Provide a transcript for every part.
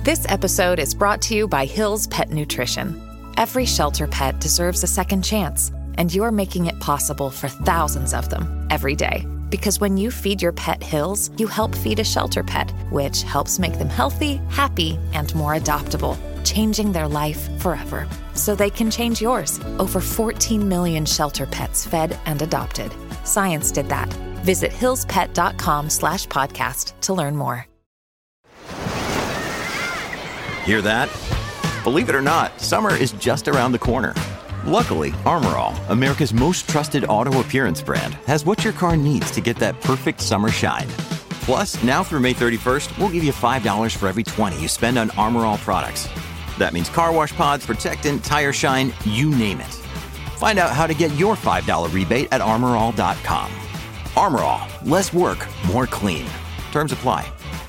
This episode is brought to you by Hill's Pet Nutrition. Every shelter pet deserves a second chance, and you're making it possible for thousands of them every day. Because when you feed your pet Hill's, you help feed a shelter pet, which helps make them healthy, happy, and more adoptable, changing their life forever. So they can change yours. Over 14 million shelter pets fed and adopted. Science did that. Visit hillspet.com/podcast to learn more. Hear that? Believe it or not, summer is just around the corner. Luckily, Armor All, America's most trusted auto appearance brand, has what your car needs to get that perfect summer shine. Plus, now through May 31st, we'll give you $5 for every $20 you spend on Armor All products. That means car wash pods, protectant, tire shine, you name it. Find out how to get your $5 rebate at armorall.com. Armor All, less work, more clean. Terms apply.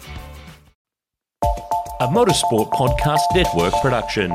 A Motorsport Podcast Network production.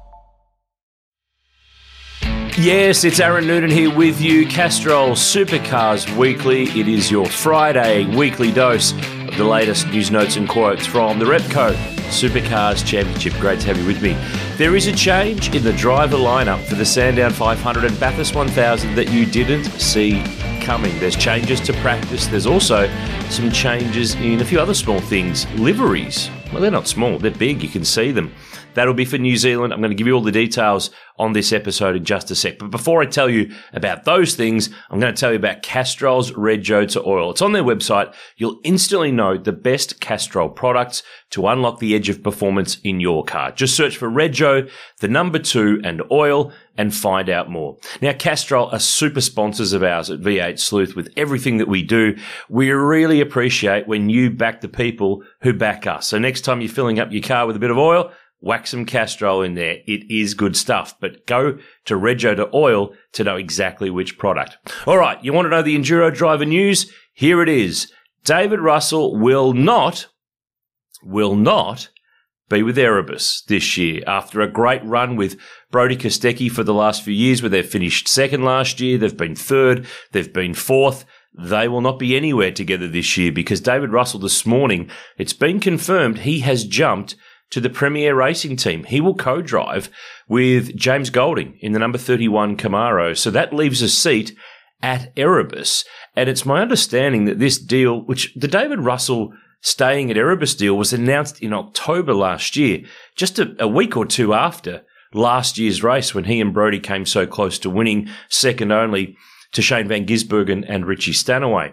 Yes, it's Aaron Noonan here with you, Castrol Supercars Weekly. It is your Friday weekly dose of the latest news, notes and quotes from the Repco Supercars Championship. Great to have you with me. There is a change in the driver lineup for the Sandown 500 and Bathurst 1000 that you didn't see coming. There's changes to practice. There's also some changes in a few other small things. Liveries. Well, they're not small. They're big. You can see them. That'll be for New Zealand. I'm going to give you all the details on this episode in just a sec. But before I tell you about those things, I'm going to tell you about Castrol's Red Joe to Oil. It's on their website. You'll instantly know the best Castrol products to unlock the edge of performance in your car. Just search for Red Joe, the number 2, and oil, and find out more. Now, Castrol are super sponsors of ours at V8 Sleuth with everything that we do. We really appreciate when you back the people who back us. So next time you're filling up your car with a bit of oil, whack some Castrol in there. It is good stuff, but go to Red Joe to Oil to know exactly which product. All right, you want to know the Enduro driver news? Here it is. David Russell will not be with Erebus this year after a great run with Brody Kostecki for the last few years, where they've finished second last year, they've been third, they've been fourth. They will not be anywhere together this year because David Russell this morning, it's been confirmed he has jumped to the Premier Racing Team. He will co-drive with James Golding in the number 31 Camaro. So that leaves a seat at Erebus. And it's my understanding that this deal, which the David Russell staying at Erebus deal was announced in October last year, just a week or two after last year's race when he and Brody came so close to winning, second only to Shane Van Gisbergen and Richie Stanaway.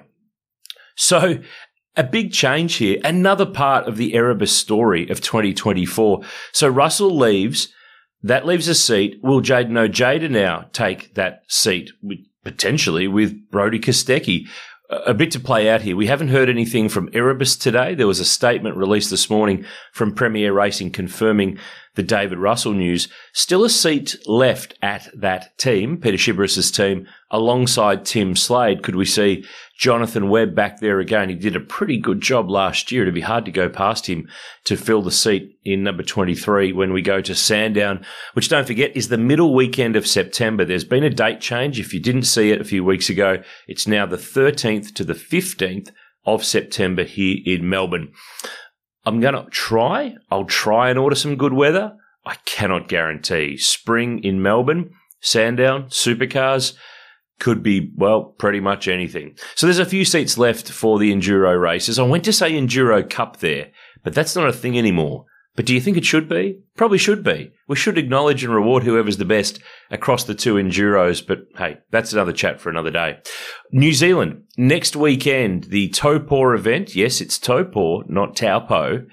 So a big change here, another part of the Erebus story of 2024. So Russell leaves, that leaves a seat. Will Jayden Ojeda now take that seat, potentially with Brody Kostecki? A bit to play out here. We haven't heard anything from Erebus today. There was a statement released this morning from Premier Racing confirming the David Russell news. Still a seat left at that team, Peter Shibras's team, alongside Tim Slade. Could we see Jonathan Webb back there again? He did a pretty good job last year. It'd be hard to go past him to fill the seat in number 23 when we go to Sandown, which, don't forget, is the middle weekend of September. There's been a date change. If you didn't see it a few weeks ago, it's now the 13th to the 15th of September here in Melbourne. I'm going to try. I'll try and order some good weather. I cannot guarantee. Spring in Melbourne, Sandown, Supercars, could be, well, pretty much anything. So there's a few seats left for the Enduro races. I went to say Enduro Cup there, but that's not a thing anymore. But do you think it should be? Probably should be. We should acknowledge and reward whoever's the best across the two Enduros, but hey, that's another chat for another day. New Zealand, next weekend, the Taupo event. Yes, it's Taupo, not Taupo.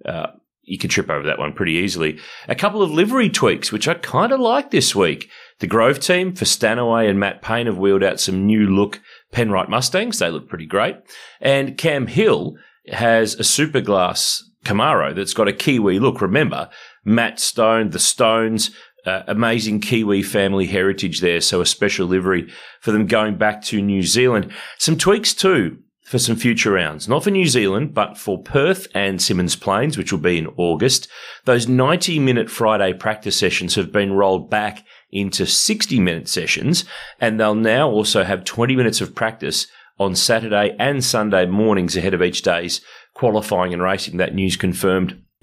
You can trip over that one pretty easily. A couple of livery tweaks, which I kind of like this week. The Grove team for Stanaway and Matt Payne have wheeled out some new look Penrite Mustangs. They look pretty great. And Cam Hill has a Superglass Camaro that's got a Kiwi look. Remember, Matt Stone, the Stones, amazing Kiwi family heritage there. So a special livery for them going back to New Zealand. Some tweaks too for some future rounds, not for New Zealand, but for Perth and Symmons Plains, which will be in August. Those 90-minute Friday practice sessions have been rolled back into 60-minute sessions, and they'll now also have 20 minutes of practice on Saturday and Sunday mornings ahead of each day's qualifying and racing. That news confirmed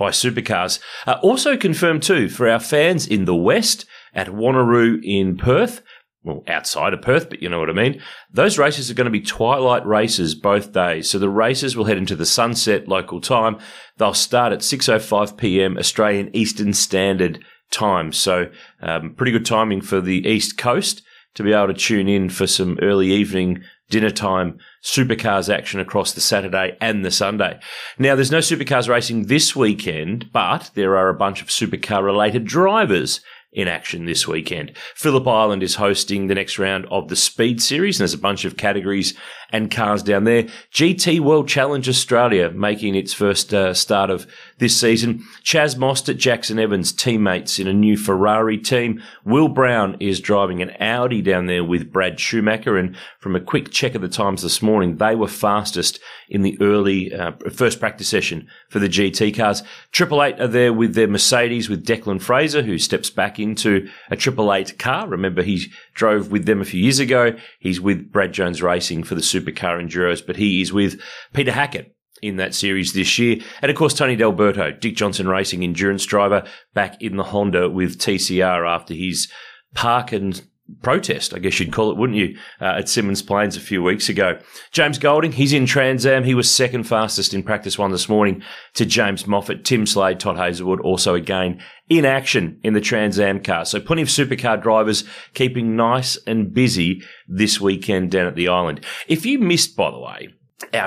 by supercars. Also confirmed too for our fans in the West at Wanneroo in Perth. Well, outside of Perth, but you know what I mean. Those races are going to be twilight races both days. So the races will head into the sunset local time. They'll start at 6:05 p.m. Australian Eastern Standard Time. So pretty good timing for the East Coast to be able to tune in for some early evening dinner time supercars action across the Saturday and the Sunday. Now, there's no supercars racing this weekend, but there are a bunch of supercar-related drivers in action this weekend. Phillip Island is hosting the next round of the Speed Series, and there's a bunch of categories and cars down there. GT World Challenge Australia making its first start of this season. Chaz Mostert, Jackson Evans, teammates in a new Ferrari team. Will Brown is driving an Audi down there with Brad Schumacher, and from a quick check of the times this morning, they were fastest in the early first practice session for the GT cars. 888 are there with their Mercedes with Declan Fraser, who steps back into a 888 car. Remember, he drove with them a few years ago. He's with Brad Jones Racing for the Supercar Enduros, but he is with Peter Hackett in that series this year. And of course, Tony D'Alberto, Dick Johnson Racing endurance driver, back in the Honda with TCR after his park and protest, I guess you'd call it, wouldn't you, at Symmons Plains a few weeks ago. James Golding, he's in Trans Am. He was second fastest in practice one this morning to James Moffat. Tim Slade, Todd Hazelwood, also again in action in the Trans Am car. So plenty of supercar drivers keeping nice and busy this weekend down at the island. If you missed, by the way, our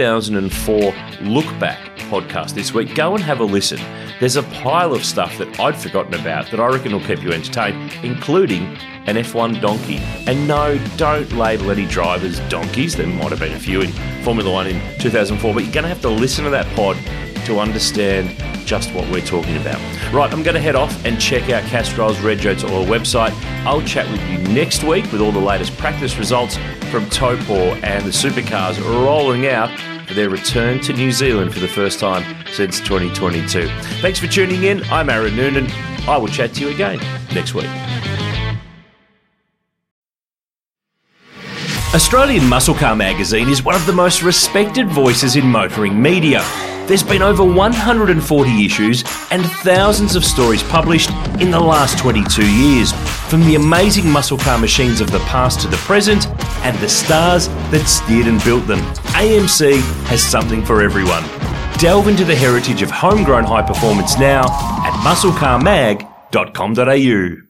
2004 Look Back podcast this week, go and have a listen. There's a pile of stuff that I'd forgotten about that I reckon will keep you entertained, including an F1 donkey. And no, don't label any drivers donkeys. There might have been a few in Formula One in 2004, but you're going to have to listen to that pod to understand just what we're talking about. Right, I'm going to head off and check out Castrol's Red Jones Oil website. I'll chat with you next week with all the latest practice results from Topor and the supercars rolling out for their return to New Zealand for the first time since 2022. Thanks for tuning in. I'm Aaron Noonan. I will chat to you again next week. Australian Muscle Car magazine is one of the most respected voices in motoring media. There's been over 140 issues and thousands of stories published in the last 22 years, from the amazing muscle car machines of the past to the present, and the stars that steered and built them. AMC has something for everyone. Delve into the heritage of homegrown high performance now at musclecarmag.com.au.